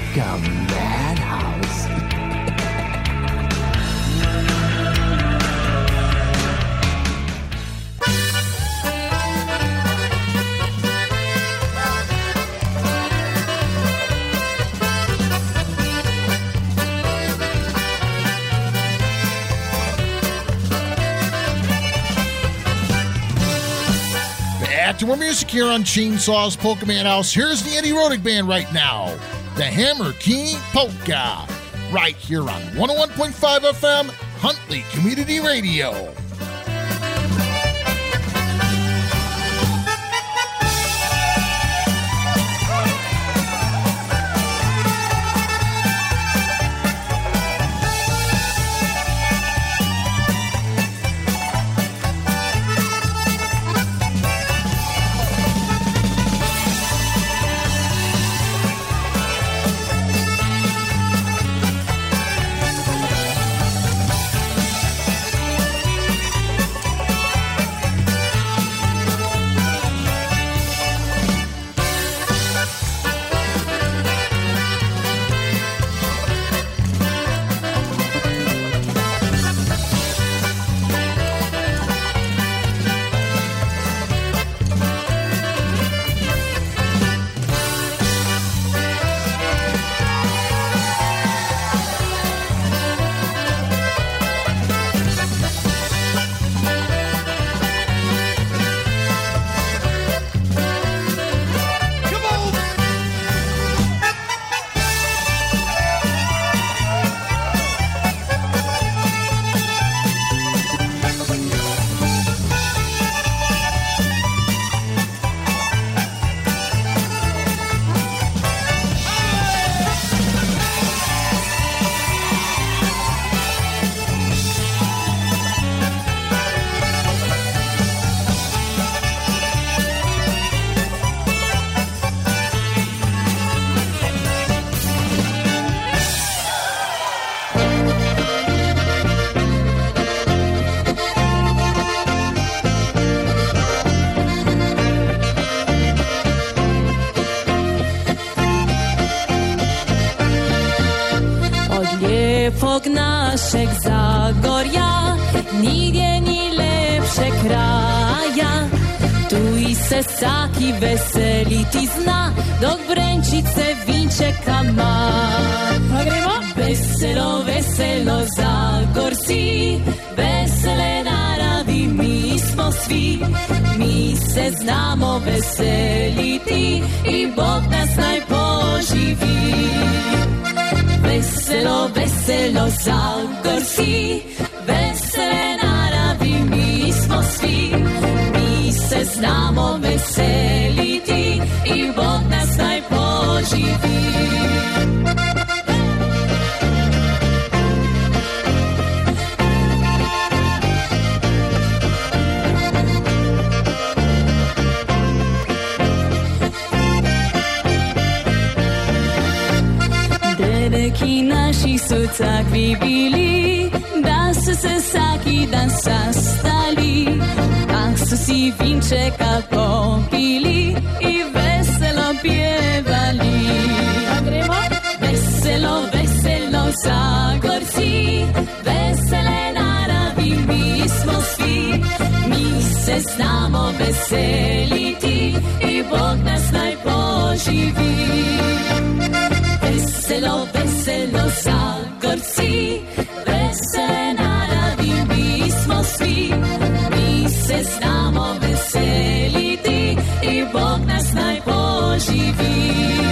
Polka Madhouse. Back to more music here on Chainsaw's Polka Madhouse. Here's the Eddie Rodick Band right now. The Hammer King Polka. Right here on 101.5 FM, Huntley Community Radio. Naszych Zagorja, nigdzie nie lepsze kraja. Tu i se saki weseli ti zna, dok Brenčice vinčeka ma. Veselo, veselo Zagorci, vesele naravi mi smo svi. Mi se znamo veseliti i Bog nas naj poživi. Veselo, veselo Zagorci, vesele naravi mi smo svi. Mi se znamo veseliti i Bog nas naj poživi. Dedeki naši su takvi bili, da su se svaki dan sastali, a su si vinčeka popili i veselo pjevali. Veselo, veselo Zagorci, vesele naravi mi smo svi. Mi se znamo veseliti i Bog nas naj poživi. Veselo, veselo Zagorci, vesele naravi mi smo svi. Mi se znamo veseliti i Bog nas naj poživi.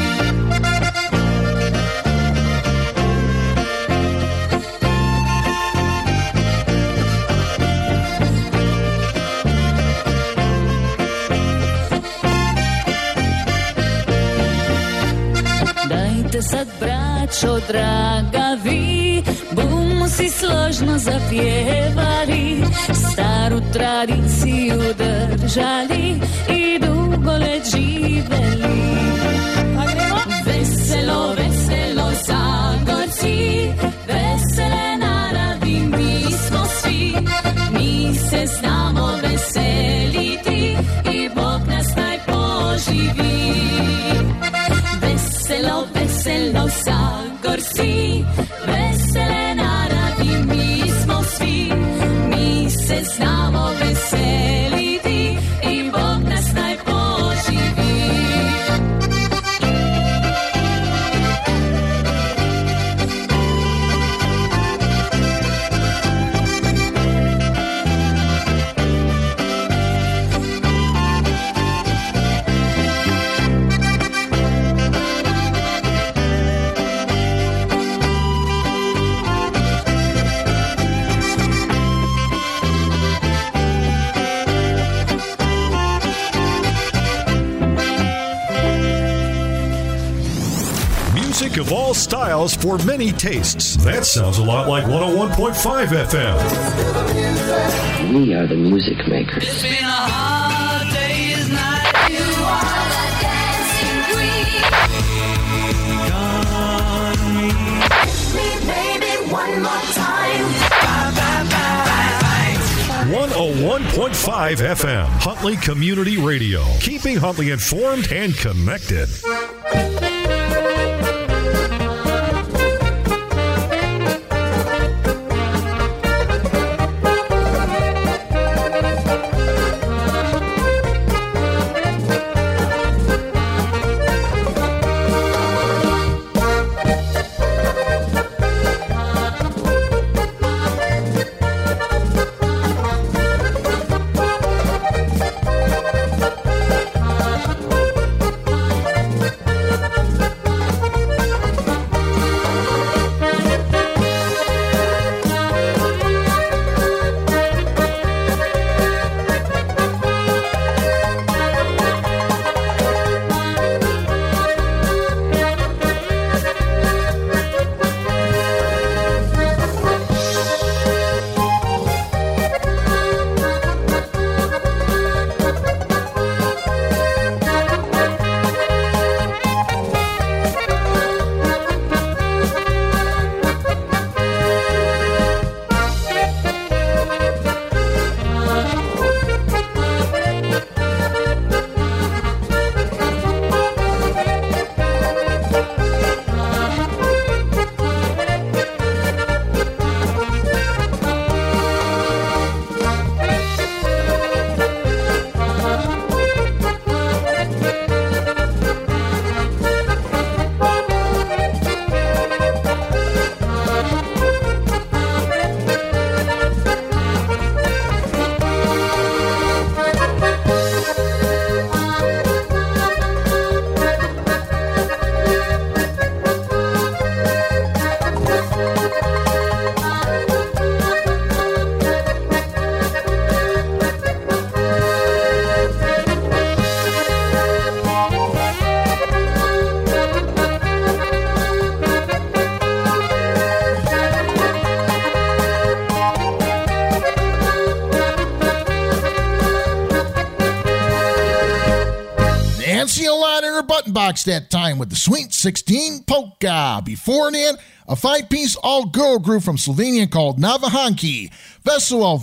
Sad, braćo draga, vi bumo si složno zapjevali, staru tradiciju držali i dugo let živeli. Veselo, veselo Zagorci, vesele naravi mi smo svi. Mi se znamo veseliti i Bog nas naj poživi. Veselo, veselo Zagorci, gorsi, vesele naravi mi smo svi, mi se znamo veseliti i Bog nas naj poživi. Music of all styles for many tastes. That sounds a lot like 101.5 FM. We are the music makers. It's been a hard day's night. You are the dancing queen. Baby, one more time. 101.5 FM, Huntley Community Radio. Keeping Huntley informed and connected. Nancy a lot in her button box that time with the Sweet 16 polka. Beforehand, a five-piece all-girl group from Slovenia called Navahanki. Vesel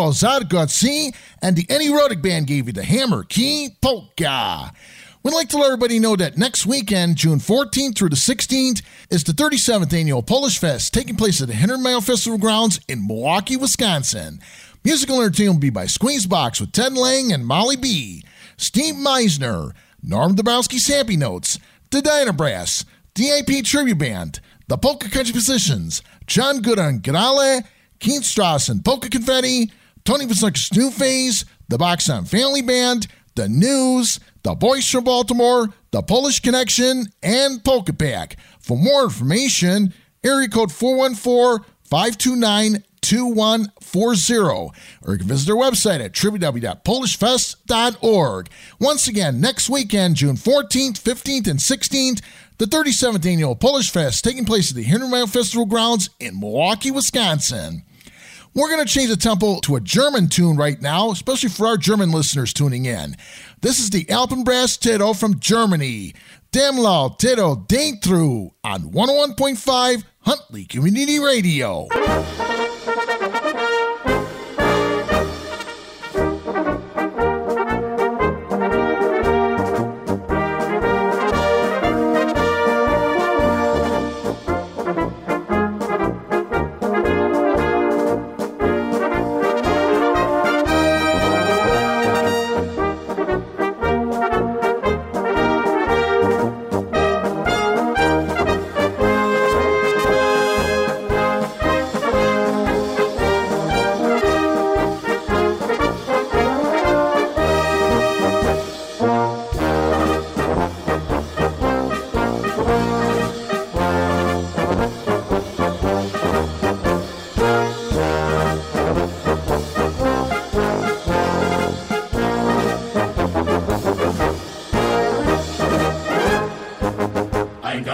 Zadgotsi, and the Eddie Rodick Band gave you the Hammer Key Polka. We'd like to let everybody know that next weekend, June 14th through the 16th, is the 37th Annual Polish Fest, taking place at the 100 Mile Festival Grounds in Milwaukee, Wisconsin. Musical entertainment will be by Squeezebox with Ted Lang and Molly B., Steve Meisner, Norm Dabrowski Sampy Notes, the Dynabrass, DAP Tribute Band, the Polka Country Musicians, John Gooden Gadale, Keith Strassen Polka Confetti, Tony Vasilikas New Phase, the Boxon Family Band, the News, the Boys from Baltimore, the Polish Connection, and Polka Pack. For more information, area code 414-529-2140, or you can visit our website at www.polishfest.org. Once again, next weekend, June 14th, 15th, and 16th, the 37th Annual Polish Fest taking place at the 100 Mile Festival Grounds in Milwaukee, Wisconsin. We're going to change the tempo to a German tune right now, especially for our German listeners tuning in. This is the Alpenbrass Tito from Germany. Demlau Tito Dentru on 101.5 Huntley Community Radio.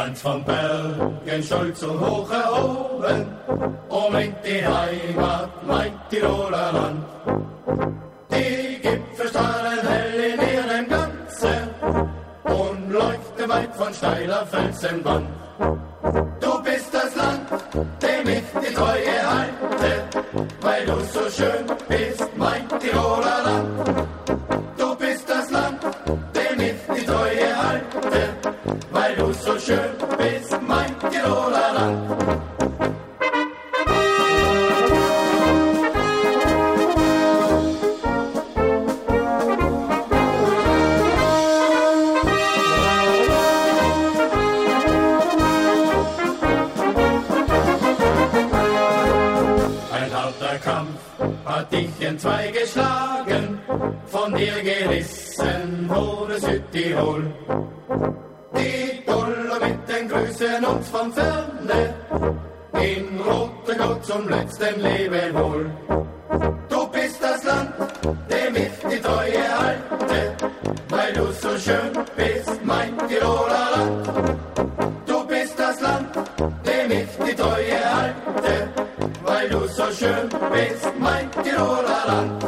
Ganz von Bergen stolz und hoch erhoben, umringt die Heimat, mein Tiroler Land. Die Gipfel strahlen hell in ihrem Glanze und leuchten weit von steiler Felsenwand. Du bist das Land, dem ich die Treue halte, weil du so schön bist, mein Tiroler Land. Du bist das Land, dem ich die Treue halte, weil du so schön bist, mein Tiroler Land. Hat dich in zwei geschlagen, von dir gerissen wurde Südtirol. Die Dolomiten grüßen uns von Ferne, in roter Gott zum letzten Lebewohl. Du bist das Land, dem ich die Treue halte, weil du so schön bist, mein Tiroler Land. Du bist das Land, dem ich die Treue halte, weil du so schön bist, mein Tiroler Land.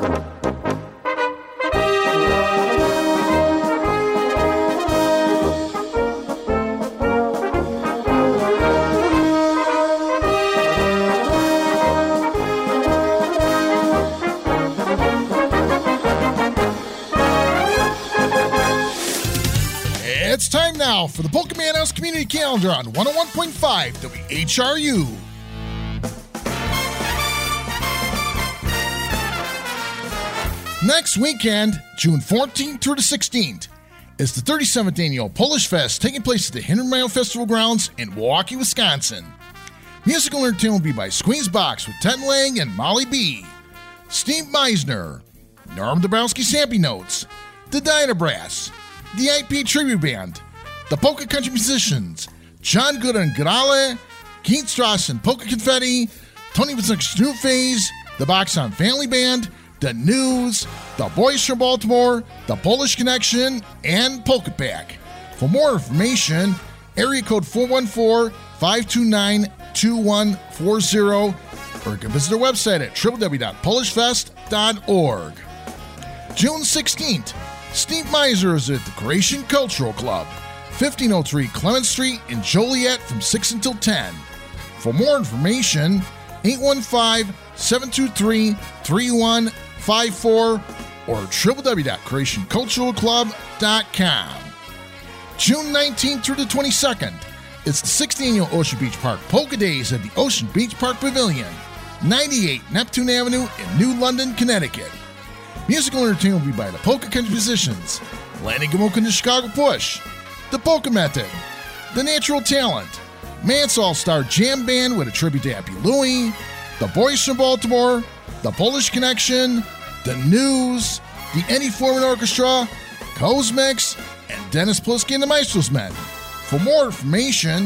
It's time now for the Pokemon House Community Calendar on 101.5 WHRU. Next weekend, June 14th through the 16th, is the 37th Annual Polish Fest taking place at the 100 Mile Festival Grounds in Milwaukee, Wisconsin. Musical entertainment will be by Squeeze Box with Ted Lang and Molly B, Steve Meisner, Norm Dabrowski Sampy Notes, the Dynabrass, the IP Tribute Band, the Polka Country Musicians, John Good and Grale, Keith Strauss and Polka Confetti, Tony Vincent Snoop Phase, the Box on Family Band, The News, the Boys from Baltimore, the Polish Connection, and Polka Pack. For more information, area code 414-529-2140, or you can visit their website at www.polishfest.org. June 16th, Steve Meiser is at the Croatian Cultural Club, 1503 Clement Street in Joliet from 6 until 10. For more information, 815-723-3154 or www.croatianculturalclub.com. June 19th through the 22nd, it's the 6th Annual Ocean Beach Park Polka Days at the Ocean Beach Park Pavilion, 98 Neptune Avenue in New London, Connecticut. Musical entertainment will be by the Polka Country Musicians, Lanny Gamoka and the Chicago Push, the Polka Method, the Natural Talent, Mance All-Star Jam Band with a tribute to Happy Louie, the Boys from Baltimore, the Polish Connection, the News, the Eddie Foreman Orchestra, Cosmix, and Dennis Plisky and the Maestros Men. For more information,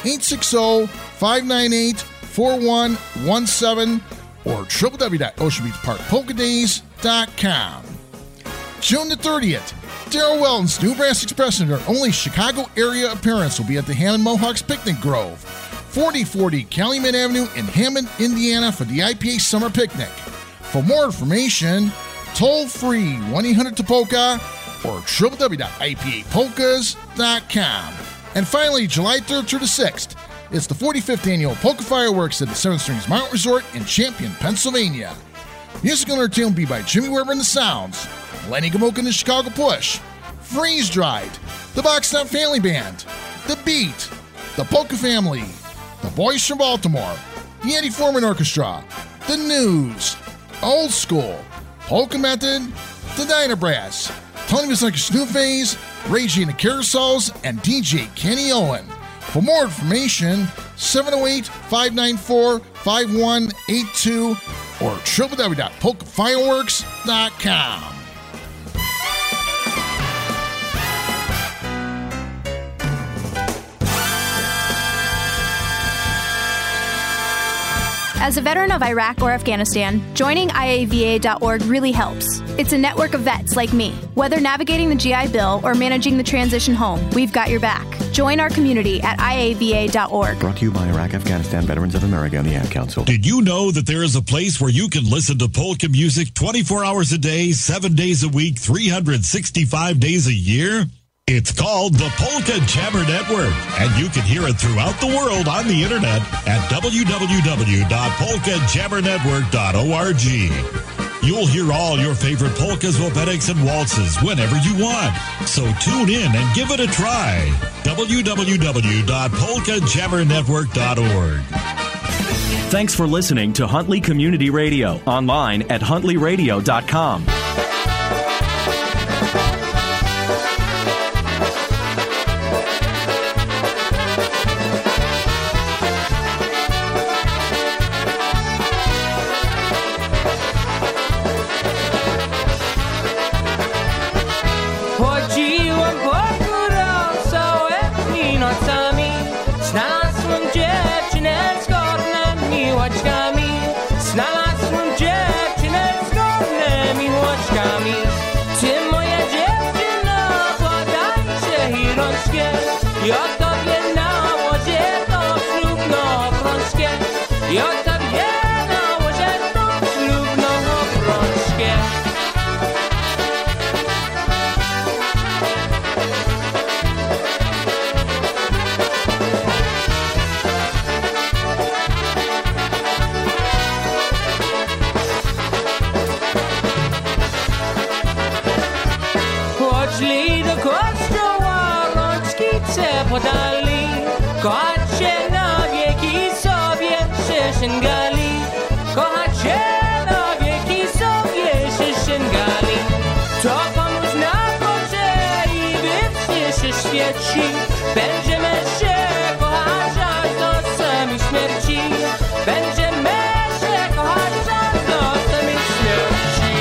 860-598-4117 or www.oceanbeachparkpolkadays.com. June the 30th, Darryl Weldon's New Brass Express and their only Chicago area appearance will be at the Hammond Mohawks Picnic Grove, 4040 Calumet Avenue in Hammond, Indiana for the IPA Summer Picnic. For more information, toll free 1-800-TOPOLKA or www.ipapolkas.com. And finally, July 3rd through the 6th, it's the 45th Annual Polka Fireworks at the Seven Springs Mountain Resort in Champion, Pennsylvania. Musical entertainment will be by Jimmy Weber and the Sounds, Lenny Gamoka and the Chicago Push, Freeze Dried, the Boxtown Family Band, The Beat, the Polka Family, the Boys from Baltimore, the Eddie Foreman Orchestra, The News, Old School, Polka Method, the Dynabrass, Tony Vincent Snoop Phase, Reggie and the Carousels, and DJ Kenny Owen. For more information, 708-594-5182 or www.polkafireworks.com. As a veteran of Iraq or Afghanistan, joining IAVA.org really helps. It's a network of vets like me. Whether navigating the GI Bill or managing the transition home, we've got your back. Join our community at IAVA.org. Brought to you by Iraq, Afghanistan, Veterans of America, and the Ad Council. Did you know that there is a place where you can listen to polka music 24 hours a day, 7 days a week, 365 days a year? It's called the Polka Jammer Network, and you can hear it throughout the world on the internet at www.polkajammernetwork.org. You'll hear all your favorite polkas, wopetics, and waltzes whenever you want. So tune in and give it a try. www.polkajammernetwork.org. Thanks for listening to Huntley Community Radio, online at huntleyradio.com. Będziemy się kochać aż do samej śmierci. Będziemy się kochać aż do samej śmierci.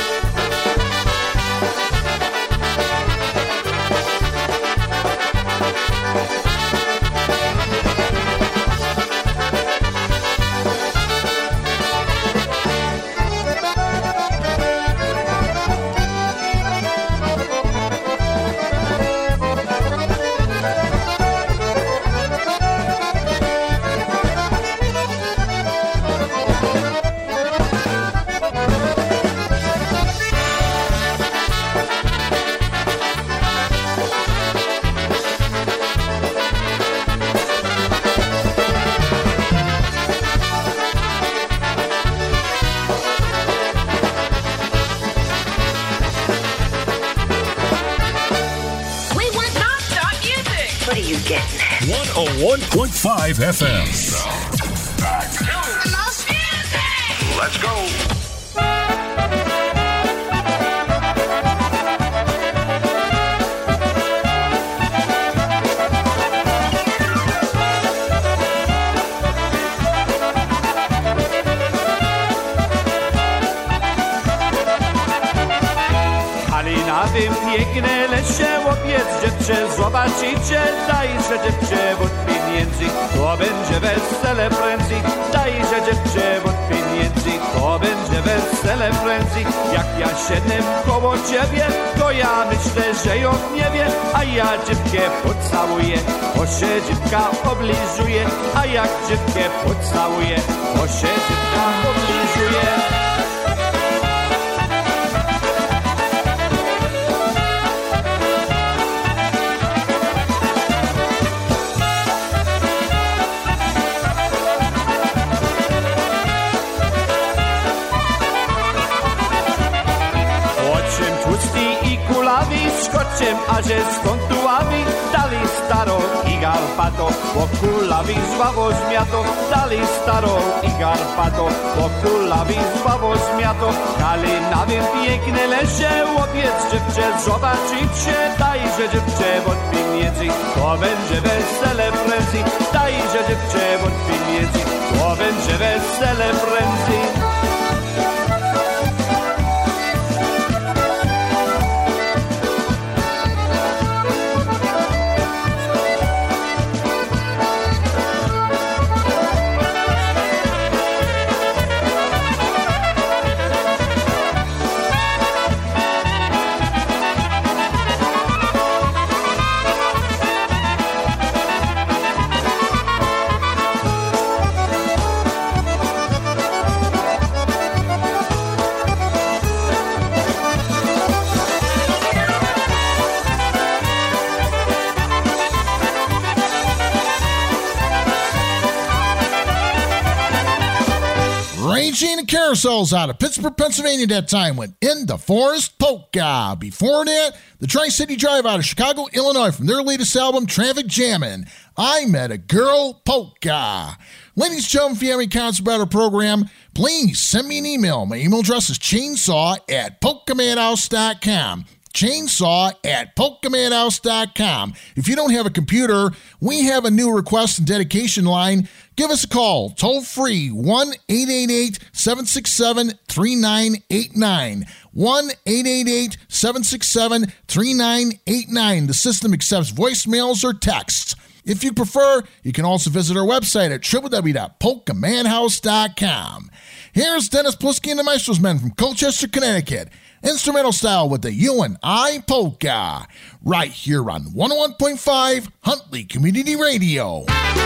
What are you getting? 101.5 FM. Let's go. Na tym piękne lesie łopiec dziewczę, zobaczycie, dajże dziewczę wód pieniędzy, to będzie wesele prędzej, dajże dziewczę wód pieniędzy, to będzie wesele prędzej, jak ja siedem koło ciebie, to ja myślę, że ją nie wie, a ja dziewkę pocałuję, bo się dziewka oblizuje, a jak dziewkę pocałuję, bo się dziewka oblizuje. Skoczem, a że skąd tu ławi, dali staro i garpato, pokulawi zwawo zmiato, dali staro i garpato, pokulawi zwawo zmiato, kali na tym piękne lesie, łopiec dziewczę, zobaczycie, dajże dziewczę od pieniędzy, to będzie wesele prędzej, dajże dziewczę od pieniędzy, to będzie wesele prędzej. DJ and the Carousels out of Pittsburgh, Pennsylvania that time went In the Forest Polka. Before that, the Tri-City Drive out of Chicago, Illinois from their latest album, Traffic Jammin', I Met a Girl Polka. Ladies and gentlemen, if you have any comments about our program, please send me an email. My email address is chainsaw@polkamadhouse.com. chainsaw@polkamadhouse.com. If you don't have a computer, we have a new request and dedication line. Give us a call, toll free, 1-888-767-3989. 1-888-767-3989. The system accepts voicemails or texts. If you prefer, you can also visit our website at www.polkamadhouse.com. Here's Dennis Plisky and the Maestros Men from Colchester, Connecticut. Instrumental style with the You and I Polka. Right here on 101.5 Huntley Community Radio.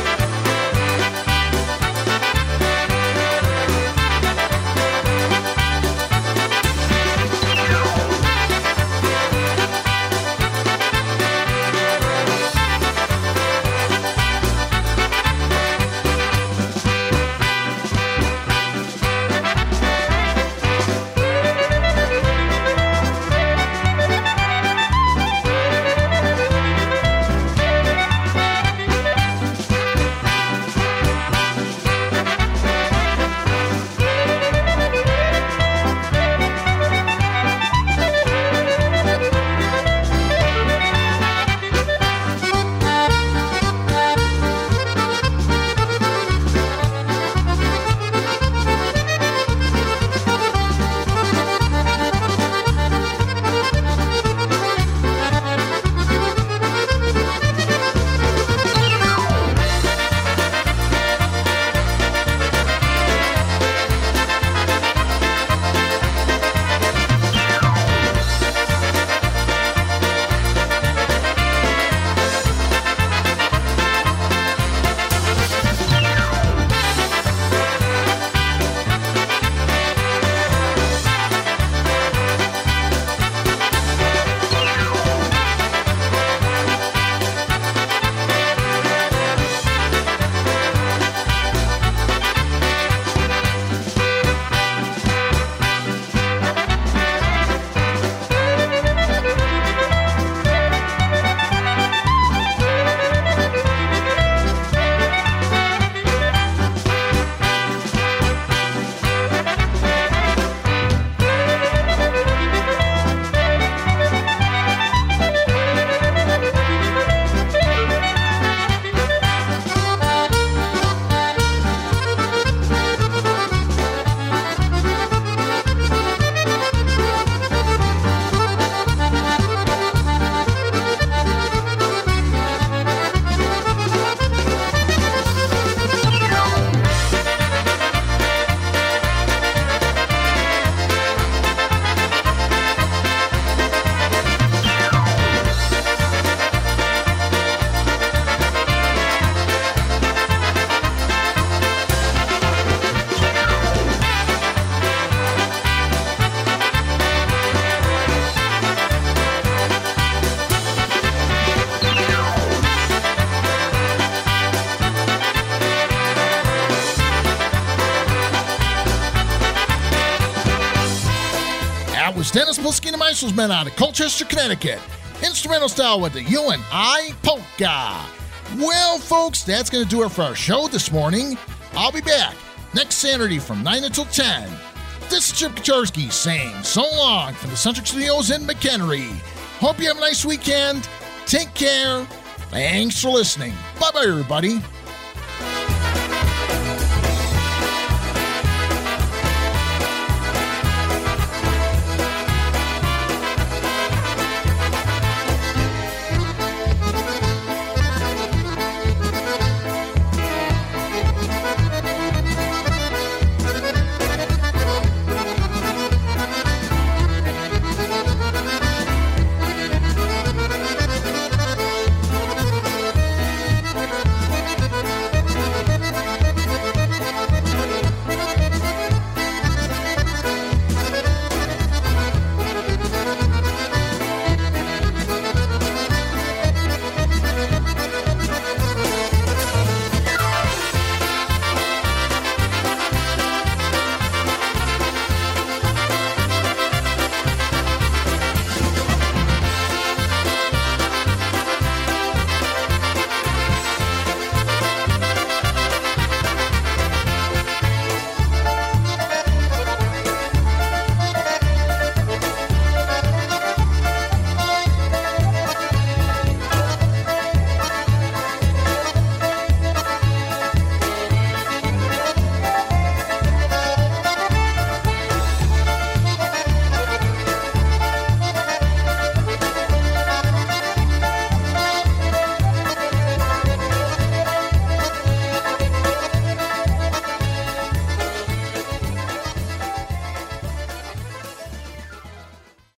Dennis Plisky and the Maestros Men out of Colchester, Connecticut. Instrumental style with the You and I Polka. Well, folks, that's going to do it for our show this morning. I'll be back next Saturday from 9 until 10. This is Chip Kaczorski saying so long from the Centric Studios in McHenry. Hope you have a nice weekend. Take care. Thanks for listening. Bye-bye, everybody.